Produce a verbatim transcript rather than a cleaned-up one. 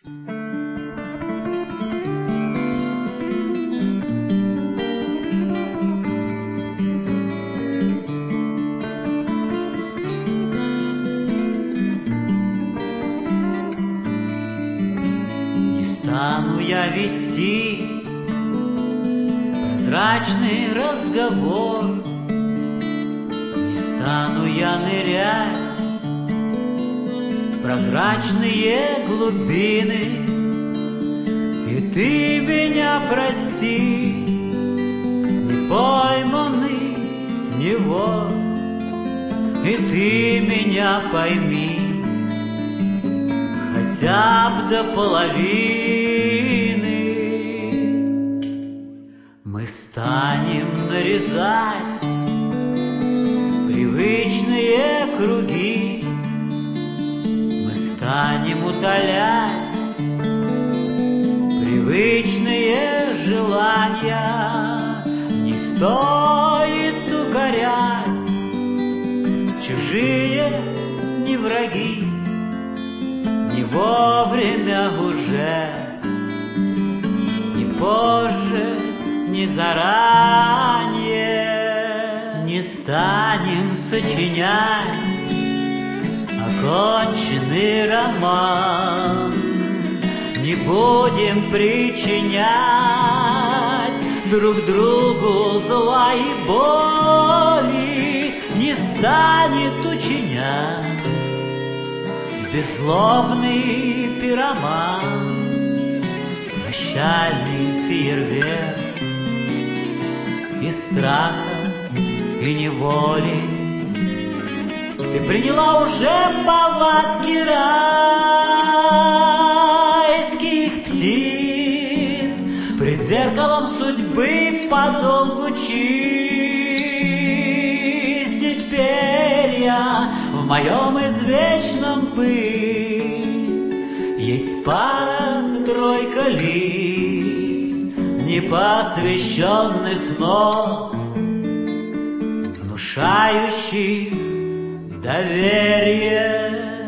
Стану я вести прозрачный разговор, не стану я нырять в прозрачные глубины. И ты меня прости, не пойманный, не вор, и ты меня пойми хотя б до половины. Мы станем нарезать привычные круги, мы станем утолять привычные желания. Не стоит укорять чужие не враги, не вовремя уже, не позже, не заранее. Не станем сочинять оконченный роман, не будем причинять друг другу зла и боли. Не станет учинять беззлобный пироман прощальный фейерверк из страха и неволи. Ты приняла уже повадки райских птиц, пред зеркалом судьбы подолгу чистить перья. В моем извечном пыль есть пара-тройка лиц, непосвященных, но внушающих доверие.